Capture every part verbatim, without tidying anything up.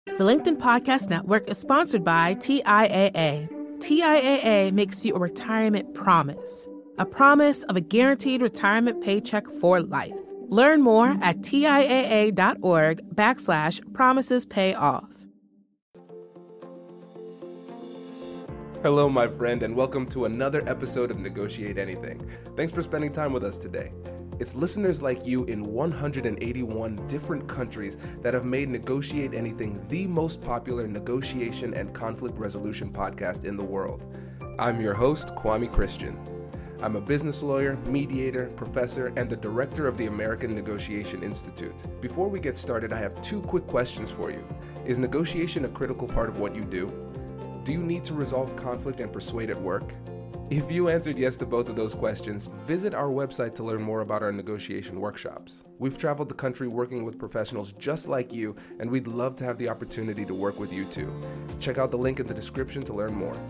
The LinkedIn Podcast Network is sponsored by T I A A. T I A A makes you a retirement promise, a promise of a guaranteed retirement paycheck for life. Learn more at TIAA.org backslash promises pay off. Hello, my friend, and welcome to another episode of Negotiate Anything. Thanks for spending time with us today. It's listeners like you in one hundred eighty-one different countries that have made Negotiate Anything the most popular negotiation and conflict resolution podcast in the world. I'm your host, Kwame Christian. I'm a business lawyer, mediator, professor, and the director of the American Negotiation Institute. Before we get started, I have two quick questions for you. Is negotiation a critical part of what you do? Do you need to resolve conflict and persuade at work? If you answered yes to both of those questions, visit our website to learn more about our negotiation workshops. We've traveled the country working with professionals just like you, and we'd love to have the opportunity to work with you too. Check out the link in the description to learn more.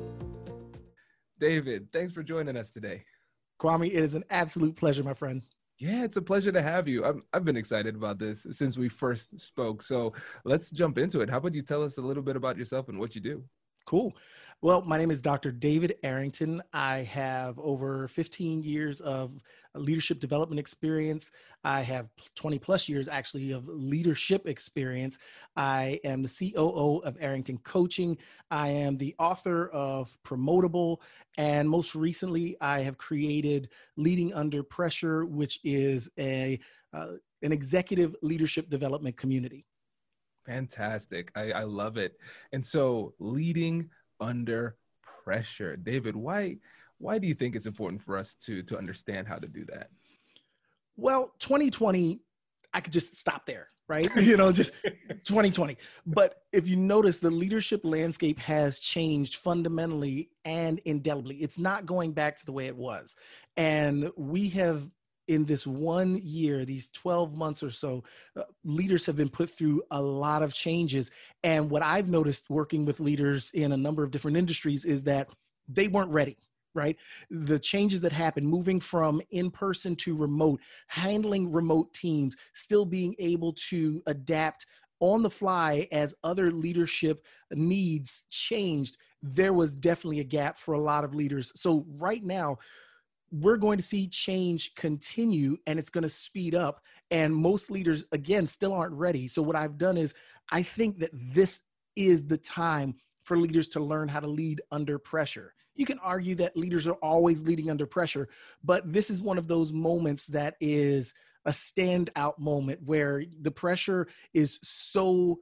David, thanks for joining us today. Kwame, it is an absolute pleasure, my friend. Yeah, it's a pleasure to have you. I'm, I've been excited about this since we first spoke. So let's jump into it. How about you tell us a little bit about yourself and what you do? Cool. Well, my name is Doctor David Arrington. I have over fifteen years of leadership development experience. I have twenty plus years actually of leadership experience. I am the C O O of Arrington Coaching. I am the author of Promotable. And most recently, I have created Leading Under Pressure, which is a uh, an executive leadership development community. Fantastic. I, I love it. And so leading under pressure, David, why, why do you think it's important for us to, to understand how to do that? Well, twenty twenty, I could just stop there, right? You know, just twenty twenty. But if you notice, the leadership landscape has changed fundamentally and indelibly. It's not going back to the way it was. And we have, in this one year, these twelve months or so, uh, leaders have been put through a lot of changes. And what I've noticed working with leaders in a number of different industries is that they weren't ready, right? The changes that happened, moving from in-person to remote, handling remote teams, still being able to adapt on the fly as other leadership needs changed, there was definitely a gap for a lot of leaders. So right now, we're going to see change continue, and it's going to speed up. And most leaders, again, still aren't ready. So what I've done is I think that this is the time for leaders to learn how to lead under pressure. You can argue that leaders are always leading under pressure, but this is one of those moments that is a standout moment where the pressure is so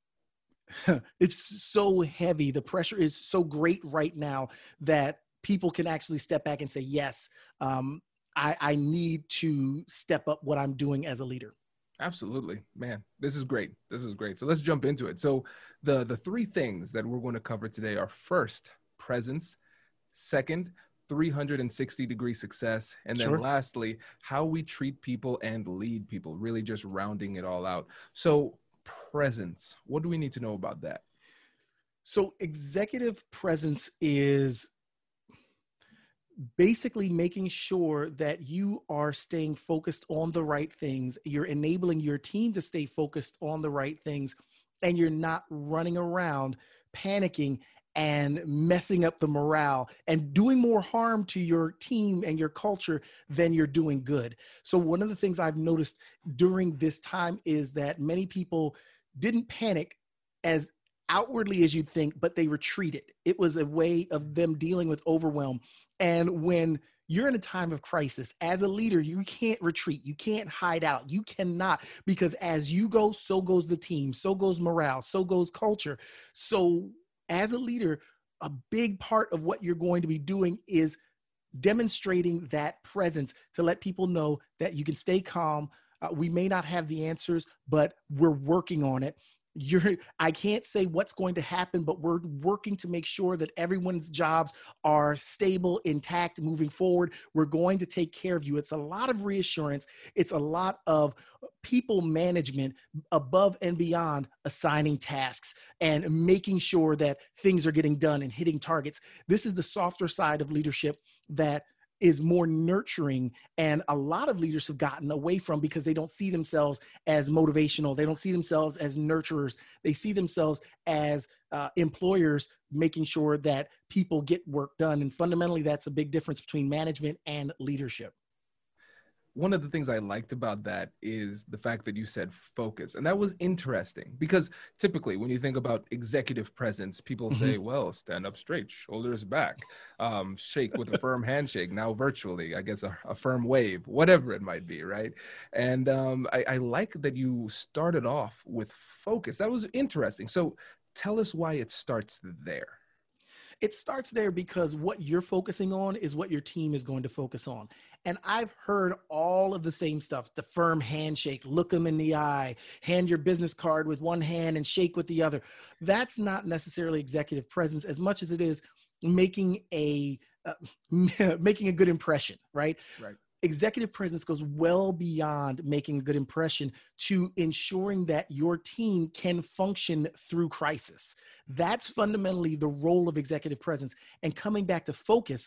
it's so heavy. The pressure is so great right now that people can actually step back and say, yes, um, I, I need to step up what I'm doing as a leader. Absolutely, man. This is great. This is great. So let's jump into it. So the, the three things that we're going to cover today are first, presence; second, three hundred sixty degree success; and then Sure. lastly, how we treat people and lead people, really just rounding it all out. So presence, what do we need to know about that? So executive presence is basically making sure that you are staying focused on the right things. You're enabling your team to stay focused on the right things, and you're not running around panicking and messing up the morale and doing more harm to your team and your culture than you're doing good. So one of the things I've noticed during this time is that many people didn't panic as outwardly as you'd think, but they retreated. It was a way of them dealing with overwhelm. And when you're in a time of crisis, as a leader, you can't retreat. You can't hide out. You cannot, because as you go, so goes the team, so goes morale, so goes culture. So as a leader, a big part of what you're going to be doing is demonstrating that presence to let people know that you can stay calm. Uh, we may not have the answers, but we're working on it. You're, I can't say what's going to happen, but we're working to make sure that everyone's jobs are stable, intact, moving forward. We're going to take care of you. It's a lot of reassurance. It's a lot of people management above and beyond assigning tasks and making sure that things are getting done and hitting targets. This is the softer side of leadership that is more nurturing, and a lot of leaders have gotten away from because they don't see themselves as motivational. They don't see themselves as nurturers. They see themselves as uh, employers making sure that people get work done. And fundamentally, that's a big difference between management and leadership. One of the things I liked about that is the fact that you said focus. And that was interesting because typically when you think about executive presence, people mm-hmm. say, well, stand up straight, shoulders back, um, shake with a firm handshake, now virtually, I guess a, a firm wave, whatever it might be, right? And um, I, I like that you started off with focus. That was interesting. So tell us why it starts there. It starts there because what you're focusing on is what your team is going to focus on. And I've heard all of the same stuff, the firm handshake, look them in the eye, hand your business card with one hand and shake with the other. That's not necessarily executive presence as much as it is making a, uh, making a good impression, right? Right. Executive presence goes well beyond making a good impression to ensuring that your team can function through crisis. That's fundamentally the role of executive presence. And coming back to focus,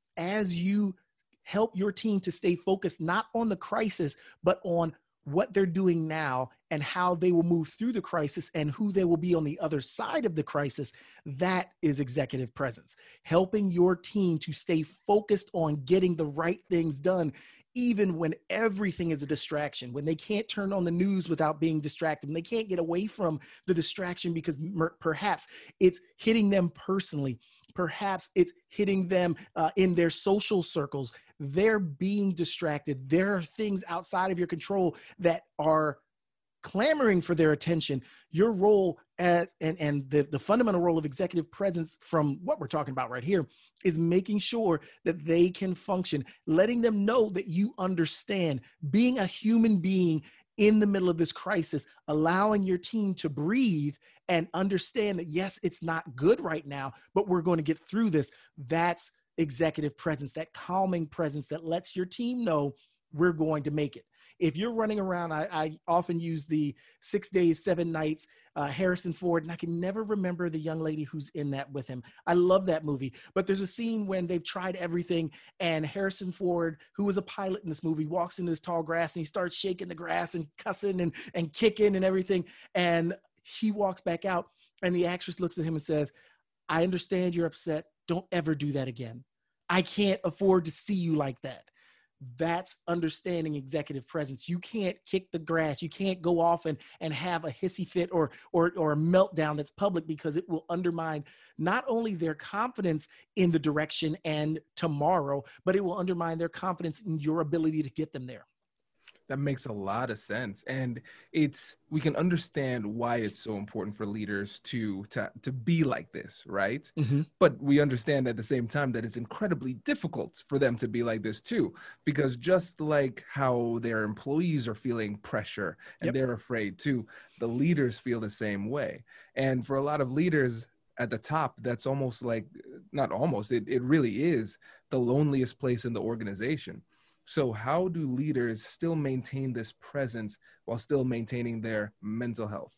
as you help your team to stay focused, not on the crisis, but on what they're doing now and how they will move through the crisis and who they will be on the other side of the crisis, that is executive presence. Helping your team to stay focused on getting the right things done, even when everything is a distraction, when they can't turn on the news without being distracted, when they can't get away from the distraction because mer- perhaps it's hitting them personally. Perhaps it's hitting them uh, in their social circles. They're being distracted. There are things outside of your control that are clamoring for their attention. Your role as, and, and the, the fundamental role of executive presence from what we're talking about right here is making sure that they can function, letting them know that you understand, being a human being in the middle of this crisis, allowing your team to breathe and understand that, yes, it's not good right now, but we're going to get through this. That's executive presence, that calming presence that lets your team know we're going to make it. If you're running around, I, I often use the six days, seven nights, uh, Harrison Ford, and I can never remember the young lady who's in that with him. I love that movie, but there's a scene when they've tried everything and Harrison Ford, who was a pilot in this movie, walks into this tall grass and he starts shaking the grass and cussing and, and kicking and everything. And she walks back out and the actress looks at him and says, I understand you're upset. Don't ever do that again. I can't afford to see you like that. That's understanding executive presence. You can't kick the grass. You can't go off and, and have a hissy fit or, or, or a meltdown that's public, because it will undermine not only their confidence in the direction and tomorrow, but it will undermine their confidence in your ability to get them there. That makes a lot of sense. And it's, we can understand why it's so important for leaders to, to, to be like this, right? Mm-hmm. But we understand at the same time that it's incredibly difficult for them to be like this too, because just like how their employees are feeling pressure and yep. they're afraid too, the leaders feel the same way. And for a lot of leaders at the top, that's almost like, not almost, it, it really is the loneliest place in the organization. So how do leaders still maintain this presence while still maintaining their mental health?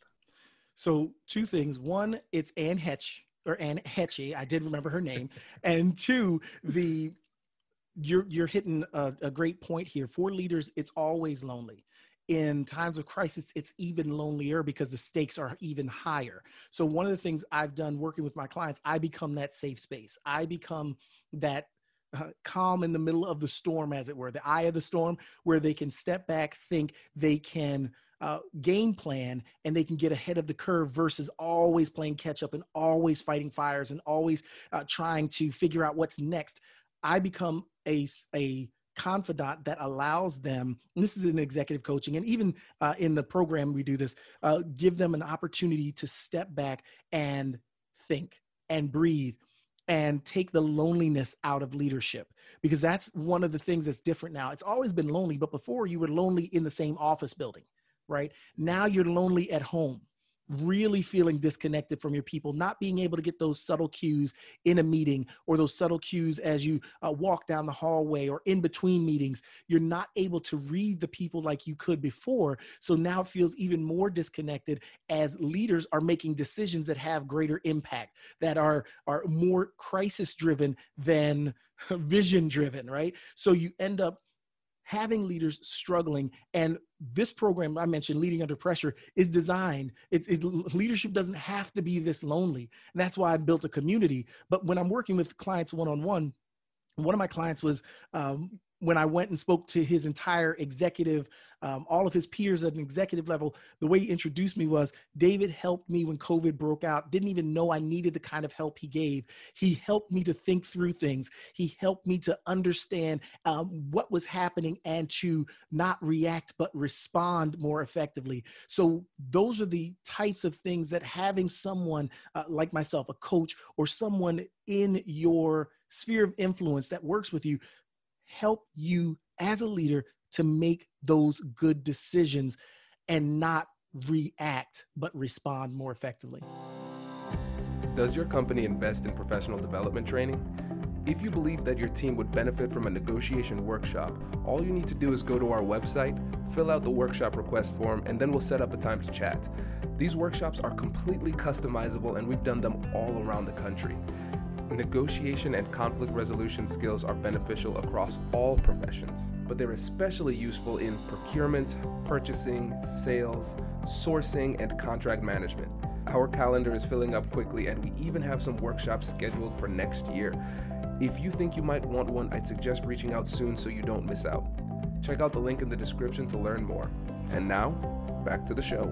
So two things. One, it's Anne Hetch or Anne Hetchy. I did remember her name. And two, the you're you're hitting a, a great point here. For leaders, it's always lonely. In times of crisis, it's even lonelier because the stakes are even higher. So one of the things I've done working with my clients, I become that safe space. I become that Uh, calm in the middle of the storm, as it were, the eye of the storm, where they can step back, think, they can uh, game plan, and they can get ahead of the curve versus always playing catch up and always fighting fires and always uh, trying to figure out what's next. I become a, a confidant that allows them, and this is in executive coaching, and even uh, in the program we do this, uh, give them an opportunity to step back and think and breathe and take the loneliness out of leadership, because that's one of the things that's different now. It's always been lonely, but before you were lonely in the same office building, right? Now you're lonely at home. really feeling disconnected from your people, not being able to get those subtle cues in a meeting, or those subtle cues as you uh, walk down the hallway or in between meetings. You're not able to read the people like you could before. So now it feels even more disconnected as leaders are making decisions that have greater impact, that are, are more crisis driven than vision driven, right? So you end up having leaders struggling. And this program I mentioned, Leading Under Pressure, is designed, it's, it, leadership doesn't have to be this lonely. And that's why I built a community. But when I'm working with clients one-on-one, one of my clients was, um, when I went and spoke to his entire executive, um, all of his peers at an executive level, the way he introduced me was, David helped me when COVID broke out, didn't even know I needed the kind of help he gave. He helped me to think through things. He helped me to understand um, what was happening and to not react, but respond more effectively. So those are the types of things that having someone uh, like myself, a coach, or someone in your sphere of influence that works with you, help you as a leader to make those good decisions and not react, but respond more effectively. Does your company invest in professional development training? If you believe that your team would benefit from a negotiation workshop, all you need to do is go to our website, fill out the workshop request form, and then we'll set up a time to chat. These workshops are completely customizable, and we've done them all around the country. Negotiation and conflict resolution skills are beneficial across all professions, but they're especially useful in procurement, purchasing, sales, sourcing, and contract management. Our calendar is filling up quickly, and we even have some workshops scheduled for next year. If you think you might want one, I'd suggest reaching out soon so you don't miss out. Check out the link in the description to learn more. And now, back to the show.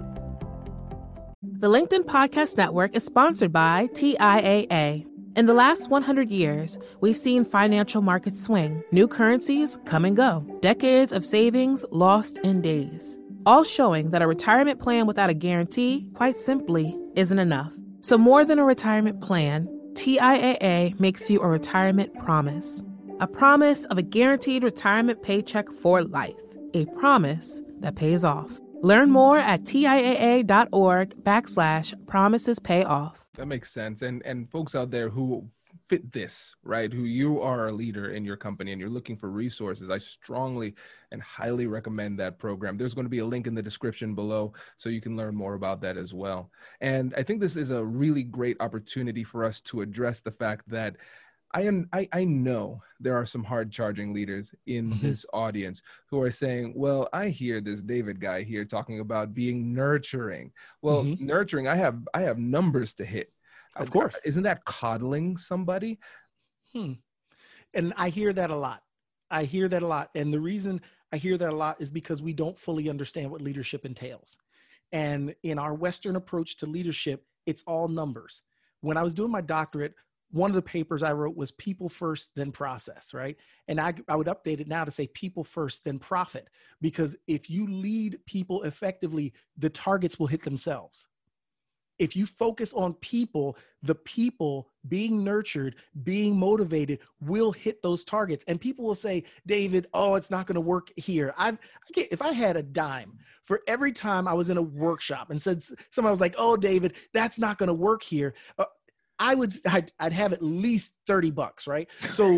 The LinkedIn Podcast Network is sponsored by T I A A. In the last one hundred years, we've seen financial markets swing, new currencies come and go, decades of savings lost in days, all showing that a retirement plan without a guarantee, quite simply, isn't enough. So more than a retirement plan, T I A A makes you a retirement promise, a promise of a guaranteed retirement paycheck for life, a promise that pays off. Learn more at TIAA.org backslash promises pay off. That makes sense. And and folks out there who fit this, right, who you are a leader in your company and you're looking for resources, I strongly and highly recommend that program. There's going to be a link in the description below so you can learn more about that as well. And I think this is a really great opportunity for us to address the fact that I am. I, I know there are some hard-charging leaders in mm-hmm. this audience who are saying, well, I hear this David guy here talking about being nurturing. Well, mm-hmm. nurturing, I have I have numbers to hit. Of course. Isn't that coddling somebody? Hmm. And I hear that a lot. I hear that a lot. And the reason I hear that a lot is because we don't fully understand what leadership entails. And in our Western approach to leadership, it's all numbers. When I was doing my doctorate, one of the papers I wrote was people first, then process, right? And I, I would update it now to say people first, then profit. Because if you lead people effectively, the targets will hit themselves. If you focus on people, the people being nurtured, being motivated will hit those targets. And people will say, David, oh, it's not going to work here. I've, I can't, if I had a dime for every time I was in a workshop and said, somebody was like, oh, David, that's not going to work here. Uh, I would, I'd, I'd have at least thirty bucks, right? So,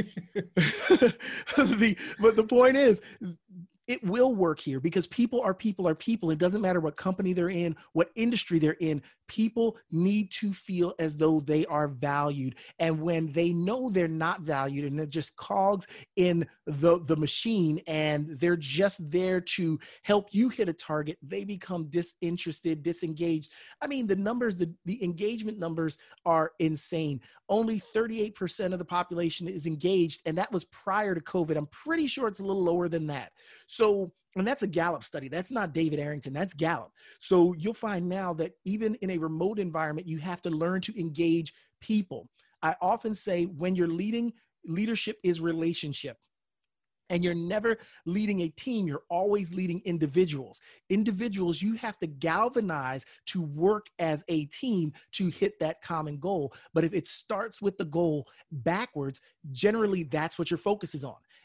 the, but the point is, it will work here because people are people are people. It doesn't matter what company they're in, what industry they're in. People need to feel as though they are valued. And when they know they're not valued and they're just cogs in the, the machine and they're just there to help you hit a target, they become disinterested, disengaged. I mean, the numbers, the, the engagement numbers are insane. Only thirty-eight percent of the population is engaged, and that was prior to COVID. I'm pretty sure it's a little lower than that. So, and that's a Gallup study. That's not David Arrington, that's Gallup. So you'll find now that even in a remote environment, you have to learn to engage people. I often say when you're leading, leadership is relationship. And you're never leading a team, you're always leading individuals. Individuals you have to galvanize to work as a team to hit that common goal. But if it starts with the goal backwards, generally that's what your focus is on.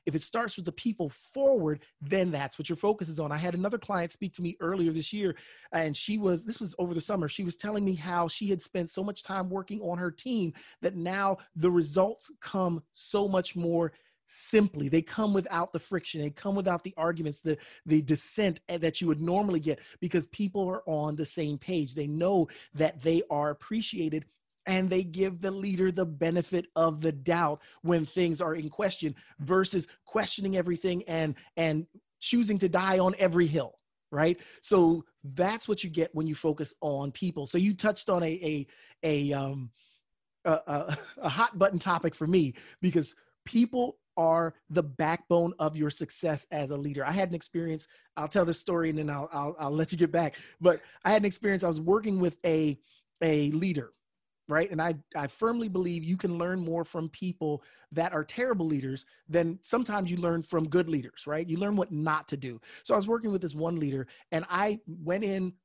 If it starts with the people forward, then that's what your focus is on. I had another client speak to me earlier this year, and she was, this was over the summer, she was telling me how she had spent so much time working on her team that now the results come so much more simply. They come without the friction. They come without the arguments, the, the dissent that you would normally get, because people are on the same page. They know that they are appreciated, and they give the leader the benefit of the doubt when things are in question versus questioning everything and, and choosing to die on every hill, right? So that's what you get when you focus on people. So you touched on a, a, a, um, a, a, a hot button topic for me, because people are the backbone of your success as a leader. I had an experience, I'll tell this story and then I'll, I'll, I'll let you get back. But I had an experience, I was working with a, a leader, right? And I, I firmly believe you can learn more from people that are terrible leaders than sometimes you learn from good leaders, right? You learn what not to do. So I was working with this one leader, and I went in,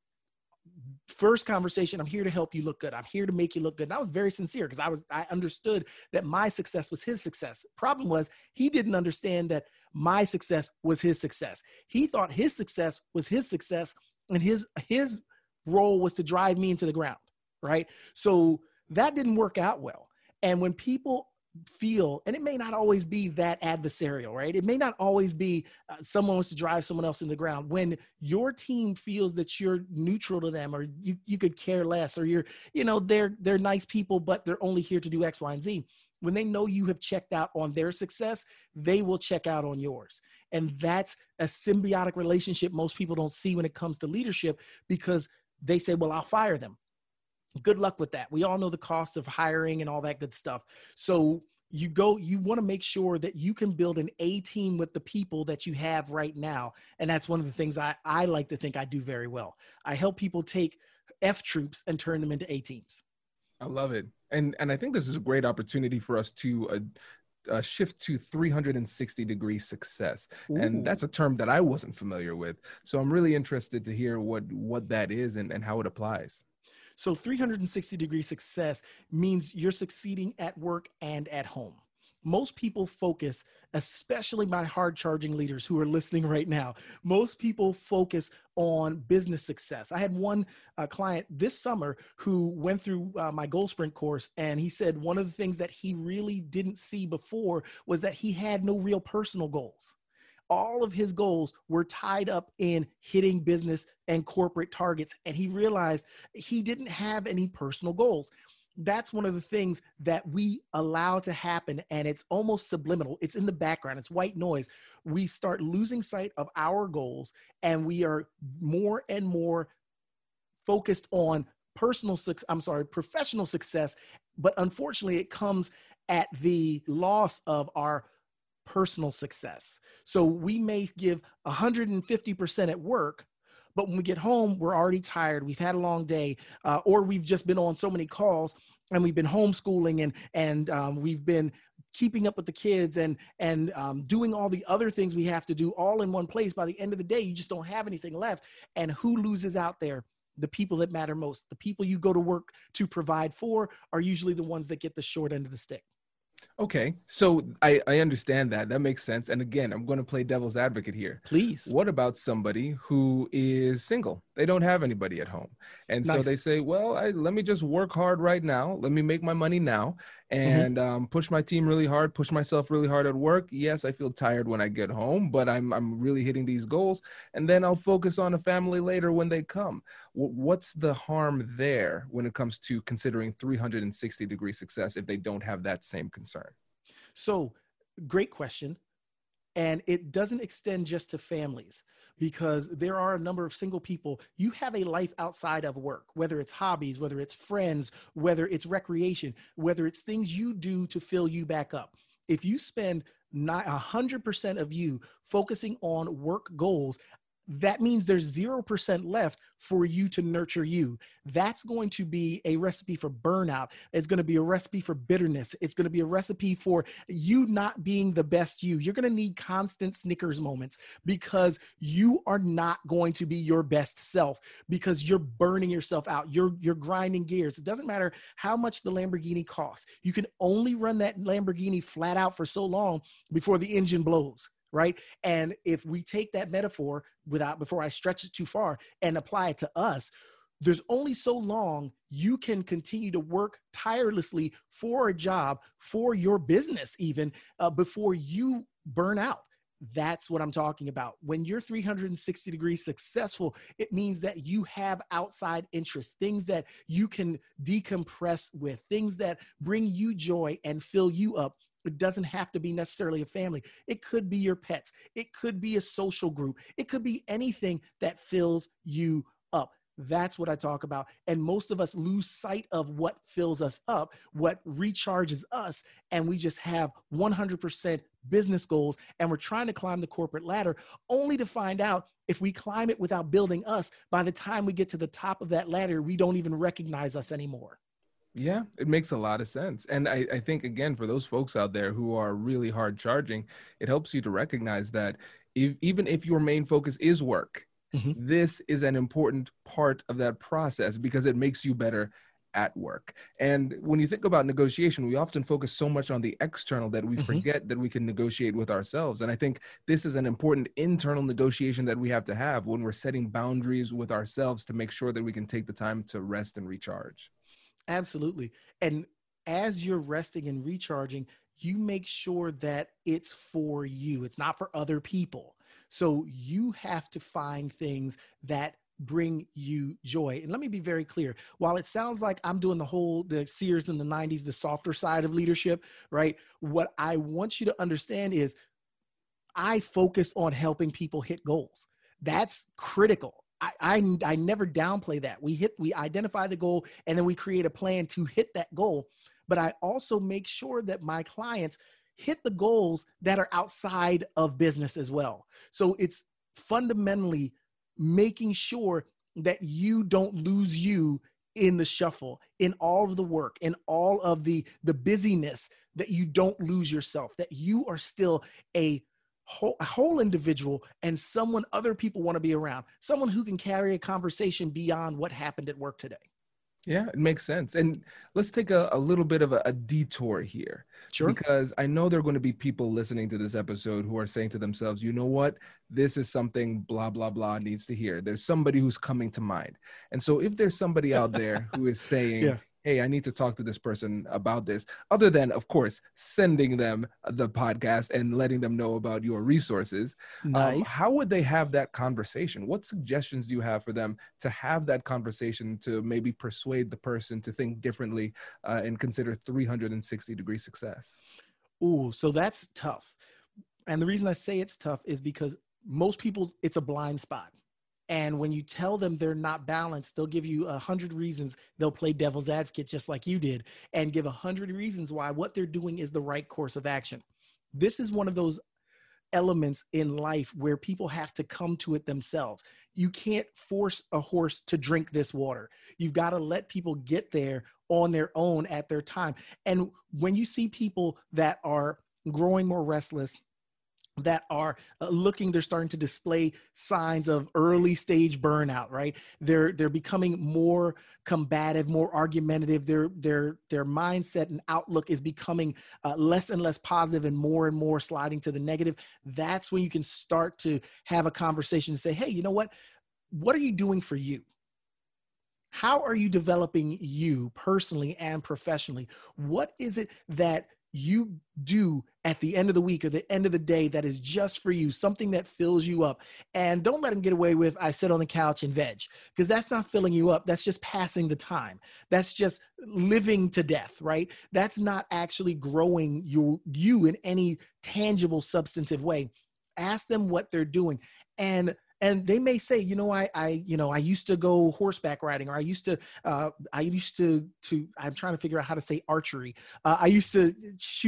first conversation, I'm here to help you look good. I'm here to make you look good. And I was very sincere, because I was, I understood that my success was his success. Problem was, he didn't understand that my success was his success. He thought his success was his success, and his, his role was to drive me into the ground, right? So that didn't work out well. And when people feel, and it may not always be that adversarial, right? It may not always be uh, someone wants to drive someone else in the ground. When your team feels that you're neutral to them, or you, you could care less, or you're, you know, they're, they're nice people, but they're only here to do X, Y, and Z. When they know you have checked out on their success, they will check out on yours. And that's a symbiotic relationship most people don't see when it comes to leadership, because they say, well, I'll fire them. Good luck with that. We all know the cost of hiring and all that good stuff. So you go, you want to make sure that you can build an A team with the people that you have right now. And that's one of the things I, I like to think I do very well. I help people take F troops and turn them into A teams. I love it. And, and I think this is a great opportunity for us to uh, uh, shift to three hundred sixty degree success. Ooh. And that's a term that I wasn't familiar with. So I'm really interested to hear what, what that is and, and how it applies. So three hundred sixty degree success means you're succeeding at work and at home. Most people focus, especially my hard charging leaders who are listening right now, most people focus on business success. I had one uh, client this summer who went through uh, my Goal Sprint course, and he said one of the things that he really didn't see before was that he had no real personal goals. All of his goals were tied up in hitting business and corporate targets. And he realized he didn't have any personal goals. That's one of the things that we allow to happen. And it's almost subliminal. It's in the background. It's white noise. We start losing sight of our goals, and we are more and more focused on personal success. I'm sorry, professional success. But unfortunately, it comes at the loss of our personal success. So we may give one hundred fifty percent at work, but when we get home, we're already tired. We've had a long day, uh, or we've just been on so many calls, and we've been homeschooling, and and um, we've been keeping up with the kids, and and um, doing all the other things we have to do all in one place. By the end of the day, you just don't have anything left. And who loses out there? The people that matter most. The people you go to work to provide for are usually the ones that get the short end of the stick. Okay, so I, I understand that. That makes sense. And again, I'm going to play devil's advocate here. Please. What about somebody who is single? They don't have anybody at home. And nice. So they say, well, I, let me just work hard right now. Let me make my money now and mm-hmm. um, push my team really hard, push myself really hard at work. Yes, I feel tired when I get home, but I'm, I'm really hitting these goals. And then I'll focus on a family later when they come. W- what's the harm there when it comes to considering three hundred sixty degree success if they don't have that same concern? So great question. And it doesn't extend just to families, because there are a number of single people. You have a life outside of work, whether it's hobbies, whether it's friends, whether it's recreation, whether it's things you do to fill you back up. If you spend one hundred percent of you focusing on work goals, that means there's zero percent left for you to nurture you. That's going to be a recipe for burnout. It's going to be a recipe for bitterness. It's going to be a recipe for you not being the best you. You're going to need constant Snickers moments because you are not going to be your best self because you're burning yourself out. You're, you're grinding gears. It doesn't matter how much the Lamborghini costs. You can only run that Lamborghini flat out for so long before the engine blows. Right. And if we take that metaphor without, before I stretch it too far and apply it to us, there's only so long you can continue to work tirelessly for a job, for your business, even uh, before you burn out. That's what I'm talking about. When you're three hundred sixty degrees successful, it means that you have outside interests, things that you can decompress with, things that bring you joy and fill you up. It doesn't have to be necessarily a family. It could be your pets. It could be a social group. It could be anything that fills you up. That's what I talk about. And most of us lose sight of what fills us up, what recharges us. And we just have one hundred percent business goals. And we're trying to climb the corporate ladder only to find out if we climb it without building us, by the time we get to the top of that ladder, we don't even recognize us anymore. Yeah, it makes a lot of sense. And I, I think, again, for those folks out there who are really hard charging, it helps you to recognize that if, even if your main focus is work, mm-hmm. this is an important part of that process because it makes you better at work. And when you think about negotiation, we often focus so much on the external that we mm-hmm. forget that we can negotiate with ourselves. And I think this is an important internal negotiation that we have to have when we're setting boundaries with ourselves to make sure that we can take the time to rest and recharge. Absolutely. And as you're resting and recharging, you make sure that it's for you. It's not for other people. So you have to find things that bring you joy. And let me be very clear. While it sounds like I'm doing the whole, the Sears in the nineties, the softer side of leadership, right? What I want you to understand is I focus on helping people hit goals. That's critical. I, I, I never downplay that. We hit, we identify the goal and then we create a plan to hit that goal. But I also make sure that my clients hit the goals that are outside of business as well. So it's fundamentally making sure that you don't lose you in the shuffle, in all of the work, in all of the, the busyness, that you don't lose yourself, that you are still a Whole, a whole individual and someone other people want to be around, someone who can carry a conversation beyond what happened at work today. Yeah, it makes sense. And let's take a, a little bit of a, a detour here. Sure. Because I know there are going to be people listening to this episode who are saying to themselves, you know what, this is something blah, blah, blah needs to hear. There's somebody who's coming to mind. And so if there's somebody out there who is saying, yeah. hey, I need to talk to this person about this, other than, of course, sending them the podcast and letting them know about your resources, nice. um, how would they have that conversation? What suggestions do you have for them to have that conversation to maybe persuade the person to think differently uh, and consider three hundred sixty degree success? Ooh, so that's tough. And the reason I say it's tough is because most people, it's a blind spot. And when you tell them they're not balanced, they'll give you a hundred reasons. They'll play devil's advocate just like you did and give a hundred reasons why what they're doing is the right course of action. This is one of those elements in life where people have to come to it themselves. You can't force a horse to drink this water. You've got to let people get there on their own at their time. And when you see people that are growing more restless, that are uh, looking, they're starting to display signs of early stage burnout, right? They're, they're becoming more combative, more argumentative. Their, their, their mindset and outlook is becoming uh, less and less positive and more and more sliding to the negative. That's when you can start to have a conversation and say, hey, you know what? What are you doing for you? How are you developing you personally and professionally? What is it that you do at the end of the week or the end of the day that is just for you, something that fills you up? And don't let them get away with, I sit on the couch and veg, because that's not filling you up. That's just passing the time. That's just living to death, right? That's not actually growing you, you in any tangible, substantive way. Ask them what they're doing. And And they may say, you know, I, I, you know, I used to go horseback riding, or I used to, uh, I used to, to, I'm trying to figure out how to say archery. Uh, I used to shoot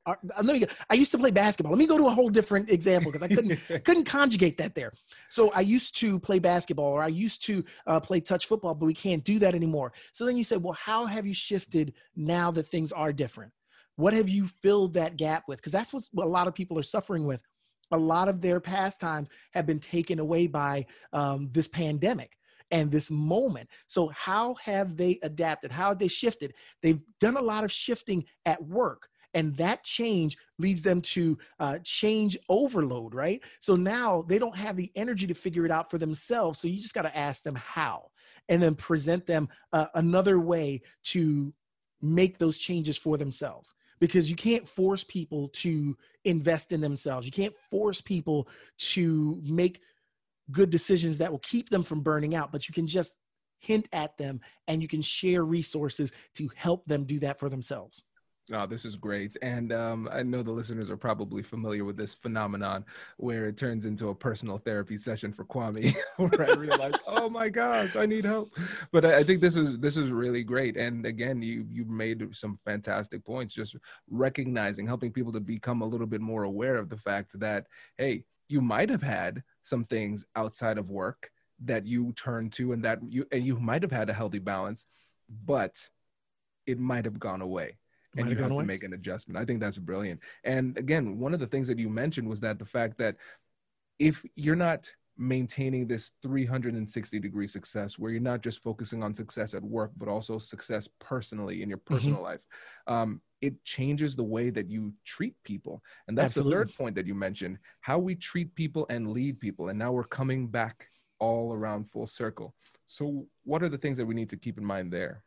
Uh, let me go. I used to play basketball. Let me go to a whole different example because I couldn't couldn't conjugate that there. So I used to play basketball, or I used to uh, play touch football, but we can't do that anymore. So then you said, well, how have you shifted now that things are different? What have you filled that gap with? Because that's what a lot of people are suffering with. A lot of their pastimes have been taken away by um, this pandemic and this moment. So how have they adapted? How have they shifted? They've done a lot of shifting at work. And that change leads them to uh, change overload, right? So now they don't have the energy to figure it out for themselves. So you just got to ask them how, and then present them uh, another way to make those changes for themselves. Because you can't force people to invest in themselves. You can't force people to make good decisions that will keep them from burning out, but you can just hint at them and you can share resources to help them do that for themselves. Oh, this is great. And um, I know the listeners are probably familiar with this phenomenon where it turns into a personal therapy session for Kwame, where I realize, oh my gosh, I need help. But I, I think this is this is really great. And again, you you made some fantastic points, just recognizing, helping people to become a little bit more aware of the fact that, hey, you might have had some things outside of work that you turned to and that you and you might have had a healthy balance, but it might have gone away. And you have to make an adjustment. I think that's brilliant. And again, one of the things that you mentioned was that the fact that if you're not maintaining this three hundred sixty degree success, where you're not just focusing on success at work, but also success personally in your personal mm-hmm. life, um, it changes the way that you treat people. And that's Absolutely. The third point that you mentioned, how we treat people and lead people. And now we're coming back all around full circle. So what are the things that we need to keep in mind there?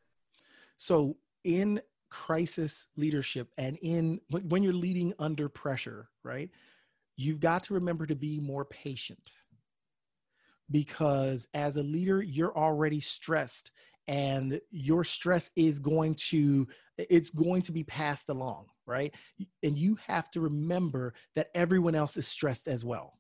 So in crisis leadership and in when you're leading under pressure, right? You've got to remember to be more patient, because as a leader, you're already stressed and your stress is going to, it's going to be passed along, right? And you have to remember that everyone else is stressed as well.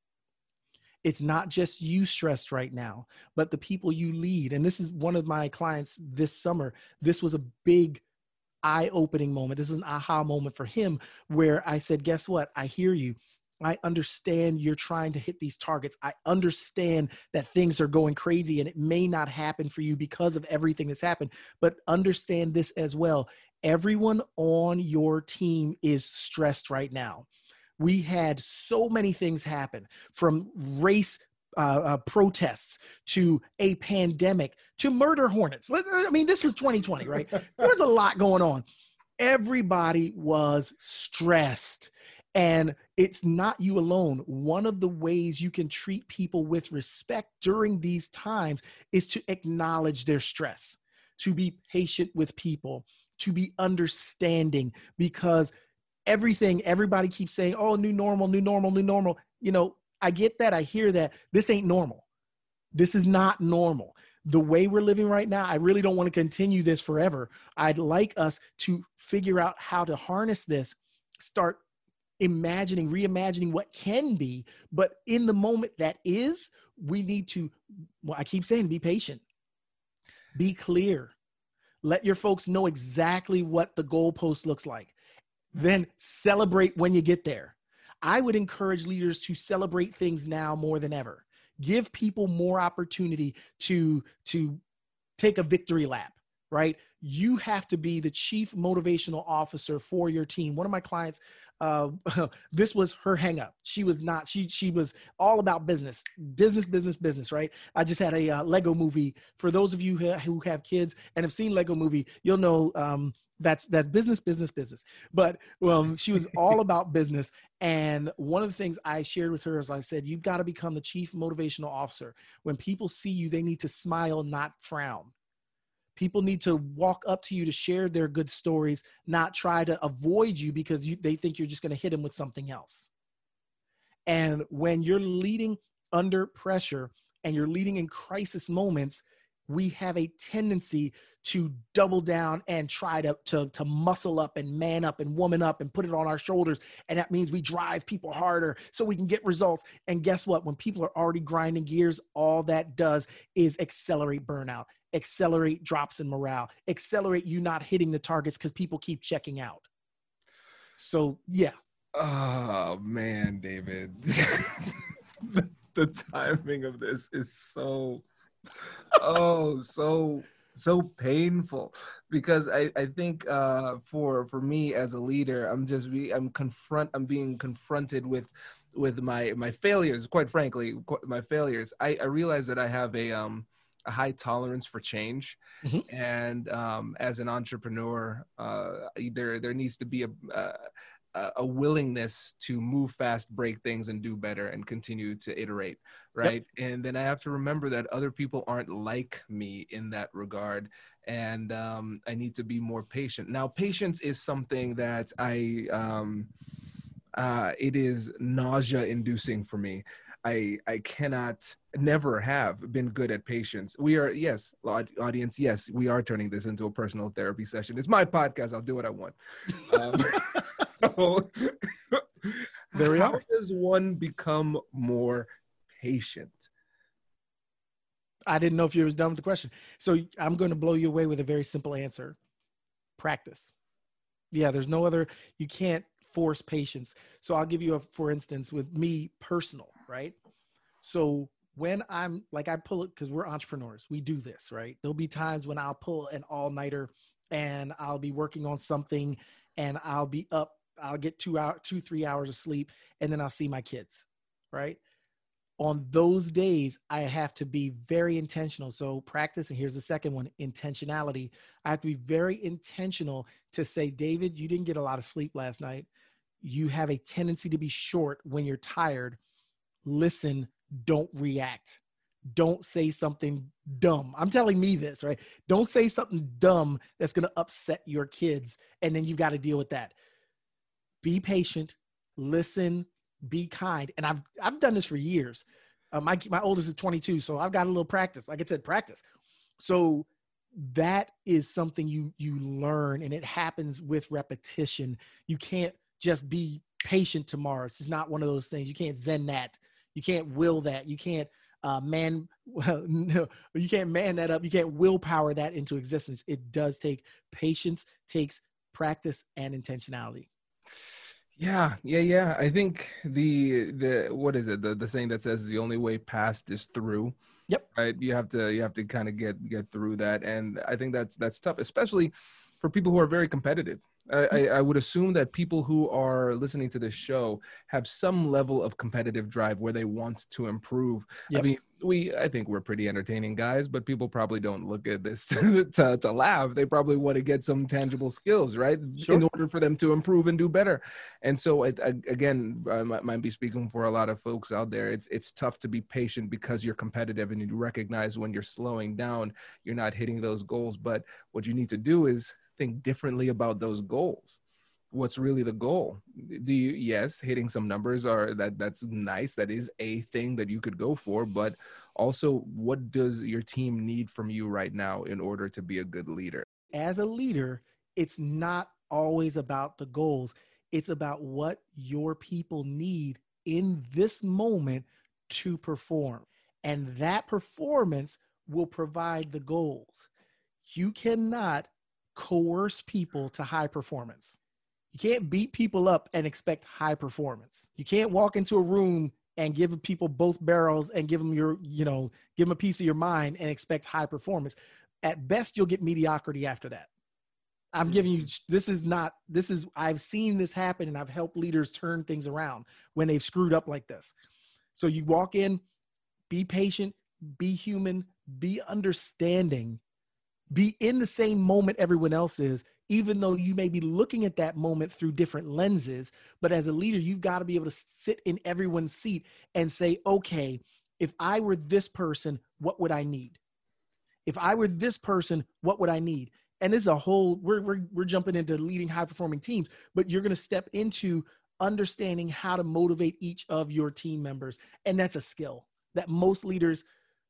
It's not just you stressed right now, but the people you lead. And this is one of my clients this summer. This was a big eye-opening moment. This is an aha moment for him where I said, guess what? I hear you. I understand you're trying to hit these targets. I understand that things are going crazy and it may not happen for you because of everything that's happened, but understand this as well. Everyone on your team is stressed right now. We had so many things happen, from race Uh, uh, protests to a pandemic to murder hornets. I mean, this was twenty twenty, right? There was a lot going on. Everybody was stressed, and it's not you alone. One of the ways you can treat people with respect during these times is to acknowledge their stress, to be patient with people, to be understanding, because everything, everybody keeps saying, oh, new normal, new normal, new normal. You know, I get that. I hear that. This ain't normal. This is not normal. The way we're living right now, I really don't want to continue this forever. I'd like us to figure out how to harness this, start imagining, reimagining what can be. But in the moment that is, we need to, well, I keep saying, be patient, be clear. Let your folks know exactly what the goalpost looks like. Then celebrate when you get there. I would encourage leaders to celebrate things now more than ever. Give people more opportunity to, to take a victory lap, right? You have to be the chief motivational officer for your team. One of my clients, uh, this was her hang up. She was not, she, she was all about business, business, business, business, right? I just had a uh, Lego movie. For those of you who, who have kids and have seen Lego movie, you'll know, um, That's that's business, business, business. But um, she was all about business. And one of the things I shared with her is I said, you've got to become the chief motivational officer. When people see you, they need to smile, not frown. People need to walk up to you to share their good stories, not try to avoid you because you, they think you're just going to hit them with something else. And when you're leading under pressure and you're leading in crisis moments, we have a tendency to double down and try to, to, to muscle up and man up and woman up and put it on our shoulders. And that means we drive people harder so we can get results. And guess what? When people are already grinding gears, all that does is accelerate burnout, accelerate drops in morale, accelerate you not hitting the targets because people keep checking out. So yeah. Oh man, David. the, the timing of this is so oh so so painful, because I, I think uh, for for me as a leader, I'm just be, I'm confront I'm being confronted with with my my failures. Quite frankly, my failures. I, I realize that I have a um a high tolerance for change, Mm-hmm. and um, as an entrepreneur, uh, there there needs to be a, a a willingness to move fast, break things, and do better, and continue to iterate, right? Yep. And then I have to remember that other people aren't like me in that regard, and um, I need to be more patient. Now, patience is something that I um, uh, it is nausea-inducing for me. I I cannot, never have been good at patience. We are, yes, audience, yes, we are turning this into a personal therapy session. It's my podcast. I'll do what I want. Um, so, there we how are. does one become more patient? I didn't know if you was done with the question. So I'm going to blow you away with a very simple answer. Practice. Yeah, there's no other, you can't force patience. So I'll give you a, for instance, with me personal, right? So when I'm like, I pull it because we're entrepreneurs, we do this, right? There'll be times when I'll pull an all-nighter and I'll be working on something and I'll be up, I'll get two hours, two, three hours of sleep, and then I'll see my kids, right? On those days, I have to be very intentional. So practice, and here's the second one, intentionality. I have to be very intentional to say, David, you didn't get a lot of sleep last night. You have a tendency to be short when you're tired. Listen, don't react. Don't say something dumb. I'm telling me this, right? Don't say something dumb that's going to upset your kids, and then you've got to deal with that. Be patient, listen, be kind. And I've I've done this for years. Uh, my my oldest is twenty-two, so I've got a little practice. Like I said, practice. So that is something you you learn, and it happens with repetition. You can't just be patient tomorrow. It's just not one of those things. You can't zen that. You can't will that. You can't uh, man. Well, no, you can't man that up. You can't willpower that into existence. It does take patience, takes practice, and intentionality. Yeah, yeah, yeah. I think the the what is it? The the saying that says the only way past is through. Yep. Right. You have to you have to kind of get get through that, and I think that's that's tough, especially for people who are very competitive. I, I, I would assume that people who are listening to this show have some level of competitive drive where they want to improve. Yep. I mean, we I think we're pretty entertaining guys, but people probably don't look at this to, to, to laugh. They probably want to get some tangible skills, right? Sure. In order for them to improve and do better. And so, I, I, again, I might, might be speaking for a lot of folks out there. It's it's tough to be patient because you're competitive and you recognize when you're slowing down, you're not hitting those goals. But what you need to do is think differently about those goals. What's really the goal? Do you, yes, hitting some numbers are that that's nice. That is a thing that you could go for, but also what does your team need from you right now in order to be a good leader? As a leader, it's not always about the goals. It's about what your people need in this moment to perform. And that performance will provide the goals. You cannot coerce people to high performance. You can't beat people up and expect high performance. You can't walk into a room and give people both barrels and give them your, you know, give them a piece of your mind and expect high performance. At best, you'll get mediocrity after that. I'm giving you, this is not, this is, I've seen this happen and I've helped leaders turn things around when they've screwed up like this. So you walk in, be patient, be human, be understanding, be in the same moment everyone else is, even though you may be looking at that moment through different lenses. But as a leader, you've got to be able to sit in everyone's seat and say, okay, if I were this person, what would I need? If I were this person, what would I need? And this is a whole, we're, we're, we're jumping into leading high performing teams, but you're going to step into understanding how to motivate each of your team members. And that's a skill that most leaders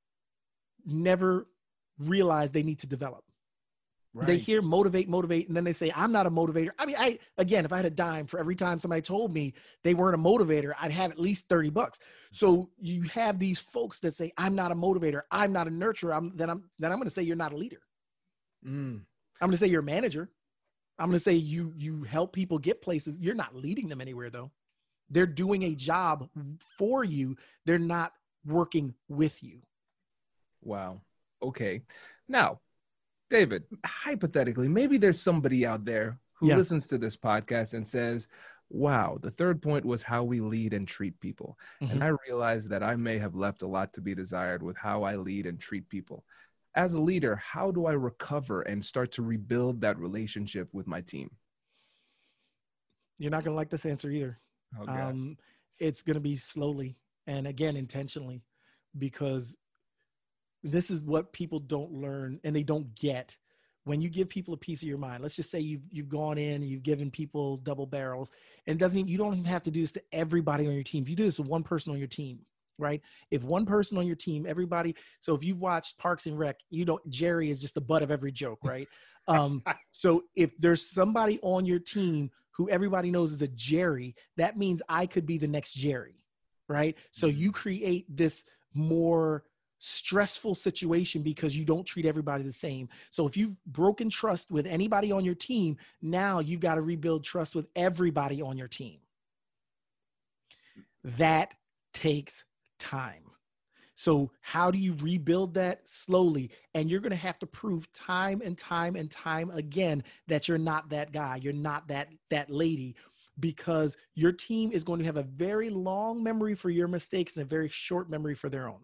never realize they need to develop. Right. They hear motivate, motivate, and then they say, I'm not a motivator. I mean, I, again, if I had a dime for every time somebody told me they weren't a motivator, I'd have at least thirty bucks. So you have these folks that say, I'm not a motivator. I'm not a nurturer. I'm, then I'm, then I'm going to say you're not a leader. Mm. I'm going to say you're a manager. I'm going to say you, you help people get places. You're not leading them anywhere though. They're doing a job for you. They're not working with you. Wow. Okay. Now, David, hypothetically, maybe there's somebody out there who Yeah. listens to this podcast and says, wow, the third point was how we lead and treat people. Mm-hmm. And I realized that I may have left a lot to be desired with how I lead and treat people. As a leader, how do I recover and start to rebuild that relationship with my team? You're not going to like this answer either. Oh, um, it's going to be slowly and again, intentionally, because this is what people don't learn and they don't get. When you give people a piece of your mind, let's just say you've, you've gone in and you've given people double barrels, and it doesn't, you don't even have to do this to everybody on your team. If you do this to one person on your team, right? If one person on your team, everybody, so if you've watched Parks and Rec, you know, Jerry is just the butt of every joke, right? Um, so if there's somebody on your team who everybody knows is a Jerry, that means I could be the next Jerry, right? So you create this more stressful situation because you don't treat everybody the same. So if you've broken trust with anybody on your team, now you've got to rebuild trust with everybody on your team. That takes time. So how do you rebuild that? Slowly. And you're going to have to prove time and time and time again that you're not that guy. You're not that, that lady, because your team is going to have a very long memory for your mistakes and a very short memory for their own.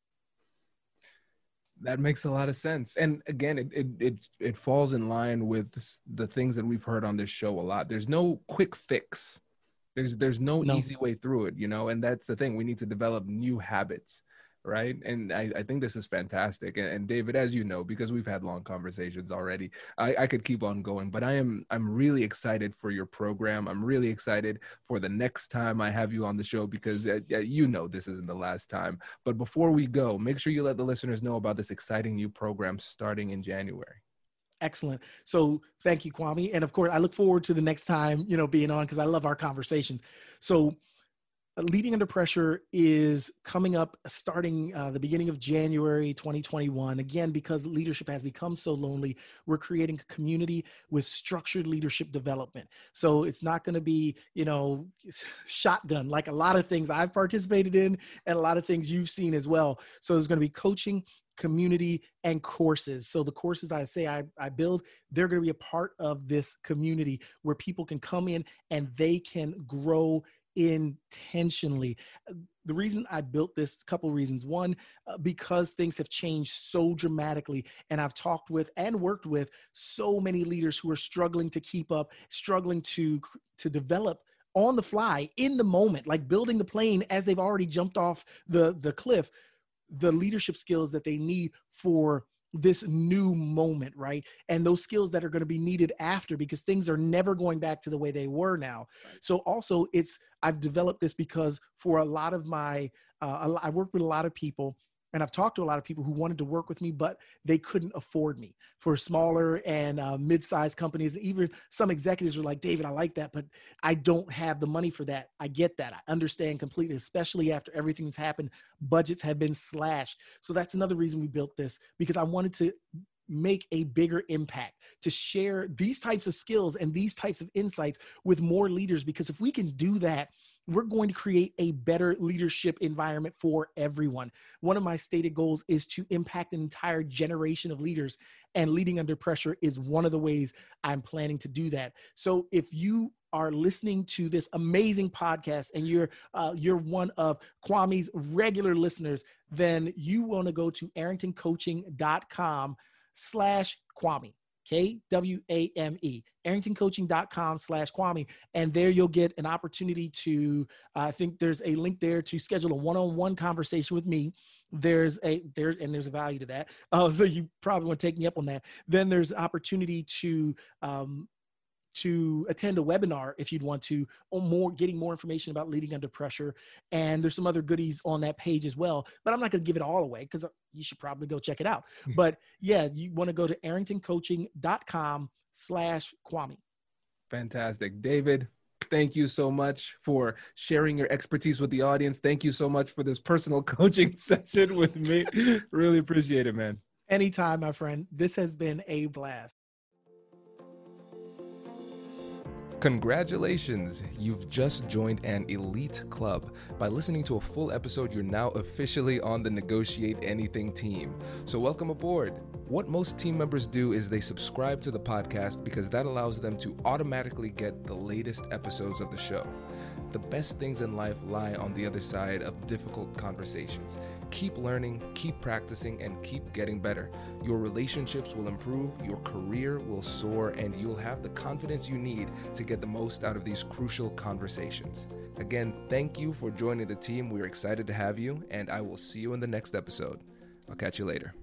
That makes a lot of sense. And again, it, it, it, it falls in line with the things that we've heard on this show a lot. There's no quick fix. There's, there's no, no easy way through it, you know, and that's the thing. We need to develop new habits. Right. And I, I think this is fantastic. And, and David, as you know, because we've had long conversations already, I, I could keep on going, but I am I'm really excited for your program. I'm really excited for the next time I have you on the show, because uh, you know this isn't the last time. But before we go, make sure you let the listeners know about this exciting new program starting in January. Excellent. So thank you, Kwame. And of course, I look forward to the next time, you know, being on, because I love our conversations. So Leading Under Pressure is coming up starting uh, the beginning of January twenty twenty-one. Again, because leadership has become so lonely, we're creating a community with structured leadership development. So it's not going to be, you know, shotgun like a lot of things I've participated in and a lot of things you've seen as well. So there's going to be coaching, community, and courses. So the courses I say I, I build, they're going to be a part of this community where people can come in and they can grow intentionally. The reason I built this, a couple of reasons. One, uh, because things have changed so dramatically, and I've talked with and worked with so many leaders who are struggling to keep up, struggling to to develop on the fly, in the moment, like building the plane as they've already jumped off the the cliff, the leadership skills that they need for this new moment, right? And those skills that are going to be needed after, because things are never going back to the way they were now. Right. So also it's, I've developed this because for a lot of my, uh, I work with a lot of people, and I've talked to a lot of people who wanted to work with me, but they couldn't afford me. For smaller and uh, mid-sized companies, even some executives were like, David, I like that, but I don't have the money for that. I get that. I understand completely, especially after everything that's happened. Budgets have been slashed. So that's another reason we built this, because I wanted to make a bigger impact, to share these types of skills and these types of insights with more leaders. Because if we can do that, we're going to create a better leadership environment for everyone. One of my stated goals is to impact an entire generation of leaders, and Leading Under Pressure is one of the ways I'm planning to do that. So if you are listening to this amazing podcast and you're uh, you're one of Kwame's regular listeners, then you want to go to arrington coaching dot com slash Kwame. K W A M E, arrington coaching dot com slash Kwame. And there you'll get an opportunity to, uh, I think there's a link there to schedule a one-on-one conversation with me. There's a, there's, and there's a value to that. Uh, so you probably want to take me up on that. Then there's opportunity to, um, to attend a webinar if you'd want to, or more, getting more information about Leading Under Pressure. And there's some other goodies on that page as well, but I'm not going to give it all away because you should probably go check it out. But yeah, you want to go to arrington coaching dot com slash Kwame. Fantastic. David, thank you so much for sharing your expertise with the audience. Thank you so much for this personal coaching session with me. Really appreciate it, man. Anytime, my friend. This has been a blast. Congratulations! You've just joined an elite club. By listening to a full episode, you're now officially on the Negotiate Anything team. So welcome aboard. What most team members do is they subscribe to the podcast because that allows them to automatically get the latest episodes of the show. The best things in life lie on the other side of difficult conversations. Keep learning, keep practicing, and keep getting better. Your relationships will improve, your career will soar, and you'll have the confidence you need to get the most out of these crucial conversations. Again, thank you for joining the team. We're excited to have you, and I will see you in the next episode. I'll catch you later.